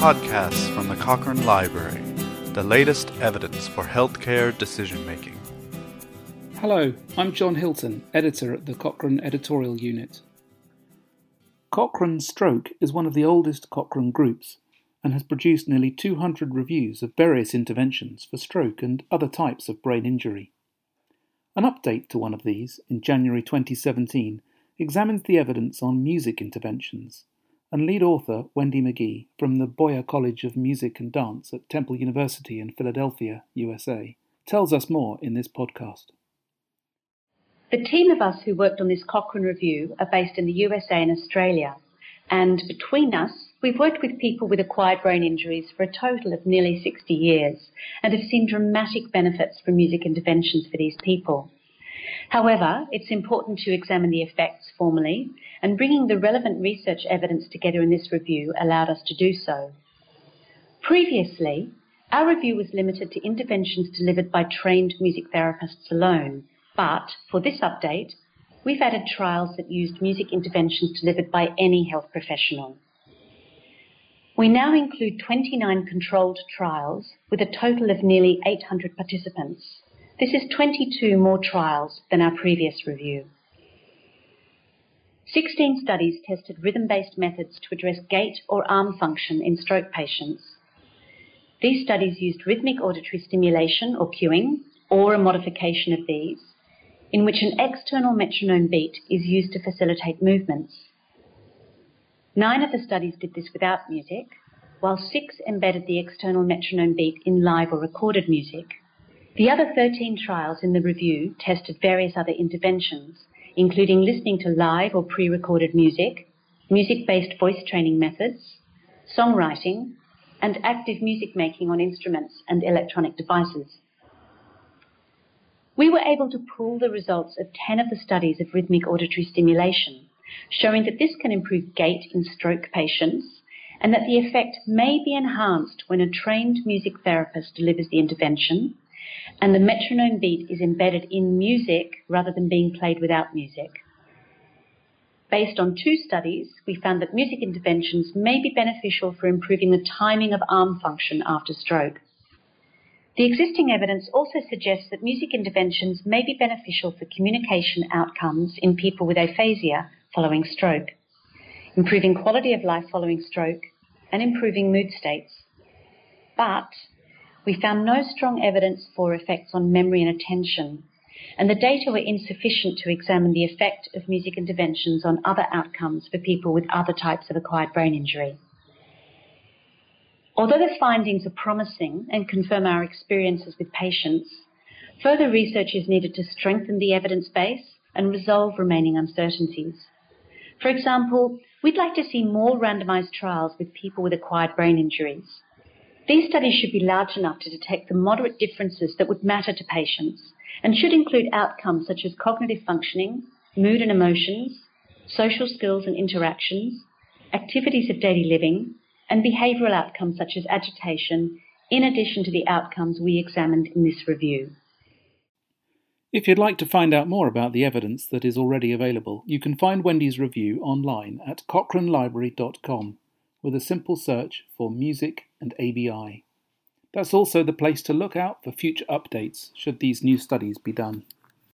Podcasts from the Cochrane Library, the latest evidence for healthcare decision-making. Hello, I'm John Hilton, editor at the Cochrane Editorial Unit. Cochrane Stroke is one of the oldest Cochrane groups and has produced nearly 200 reviews of various interventions for stroke and other types of brain injury. An update to one of these, in January 2017, examines the evidence on music interventions, and lead author Wendy McGee from the Boyer College of Music and Dance at Temple University in Philadelphia, USA, tells us more in this podcast. The team of us who worked on this Cochrane review are based in the USA and Australia, and between us, we've worked with people with acquired brain injuries for a total of nearly 60 years and have seen dramatic benefits from music interventions for these people. However, it's important to examine the effects formally, and bringing the relevant research evidence together in this review allowed us to do so. Previously, our review was limited to interventions delivered by trained music therapists alone, but for this update, we've added trials that used music interventions delivered by any health professional. We now include 29 controlled trials with a total of nearly 800 participants. This is 22 more trials than our previous review. 16 studies tested rhythm-based methods to address gait or arm function in stroke patients. These studies used rhythmic auditory stimulation or cueing, or a modification of these, in which an external metronome beat is used to facilitate movements. 9 of the studies did this without music, while 6 embedded the external metronome beat in live or recorded music. The other 13 trials in the review tested various other interventions, including listening to live or pre-recorded music, music-based voice training methods, songwriting, and active music making on instruments and electronic devices. We were able to pool the results of 10 of the studies of rhythmic auditory stimulation, showing that this can improve gait in stroke patients and that the effect may be enhanced when a trained music therapist delivers the intervention and the metronome beat is embedded in music rather than being played without music. Based on 2 studies, we found that music interventions may be beneficial for improving the timing of arm function after stroke. The existing evidence also suggests that music interventions may be beneficial for communication outcomes in people with aphasia following stroke, improving quality of life following stroke, and improving mood states. But we found no strong evidence for effects on memory and attention, and the data were insufficient to examine the effect of music interventions on other outcomes for people with other types of acquired brain injury. Although the findings are promising and confirm our experiences with patients, further research is needed to strengthen the evidence base and resolve remaining uncertainties. For example, we'd like to see more randomized trials with people with acquired brain injuries. These studies should be large enough to detect the moderate differences that would matter to patients and should include outcomes such as cognitive functioning, mood and emotions, social skills and interactions, activities of daily living, and behavioural outcomes such as agitation, in addition to the outcomes we examined in this review. If you'd like to find out more about the evidence that is already available, you can find Wendy's review online at cochranelibrary.com with a simple search for music and ABI. That's also the place to look out for future updates should these new studies be done.